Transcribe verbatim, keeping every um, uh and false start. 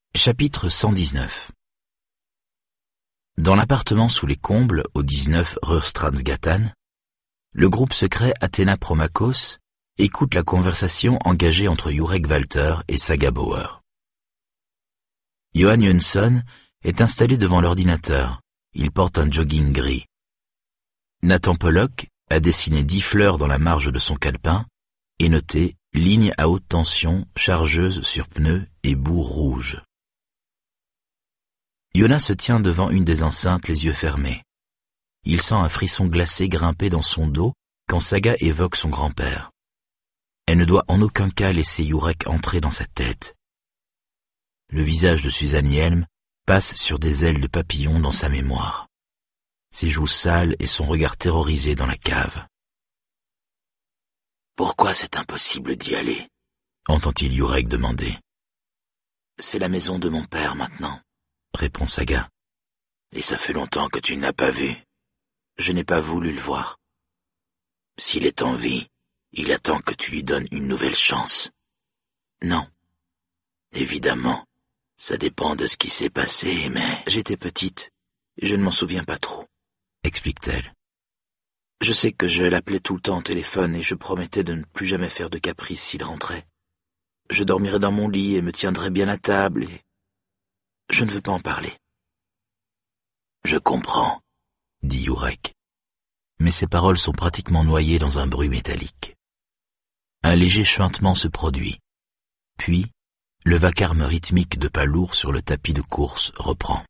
Chapitre cent dix-neuf. Dans l'appartement sous les combles, au dix-neuf Rörstrandsgatan, le groupe secret Athena Promachos écoute la conversation engagée entre Jurek Walter et Saga Bauer. Johan Jönsson est installé devant l'ordinateur. Il porte un jogging gris. Nathan Pollock a dessiné dix fleurs dans la marge de son calepin et noté « ligne à haute tension, chargeuse sur pneus et bout rouge ». Jonas se tient devant une des enceintes, les yeux fermés. Il sent un frisson glacé grimper dans son dos quand Saga évoque son grand-père. Elle ne doit en aucun cas laisser Jurek entrer dans sa tête. Le visage de Suzanne Hjelm passe sur des ailes de papillon dans sa mémoire. Ses joues sales et son regard terrorisé dans la cave. « Pourquoi c'est impossible d'y aller ?» entend-il Jurek demander. « C'est la maison de mon père maintenant, » répond Saga. « Et ça fait longtemps que tu ne l'as pas vu. Je n'ai pas voulu le voir. S'il est en vie, il attend que tu lui donnes une nouvelle chance. » « Non. Évidemment, ça dépend de ce qui s'est passé, mais j'étais petite, je ne m'en souviens pas trop, » explique-t-elle. « Je sais que je l'appelais tout le temps au téléphone et je promettais de ne plus jamais faire de caprices s'il rentrait. Je dormirais dans mon lit et me tiendrais bien à table et... je ne veux pas en parler. »« Je comprends, » dit Jurek. Mais ses paroles sont pratiquement noyées dans un bruit métallique. Un léger chuintement se produit. Puis, le vacarme rythmique de pas lourds sur le tapis de course reprend.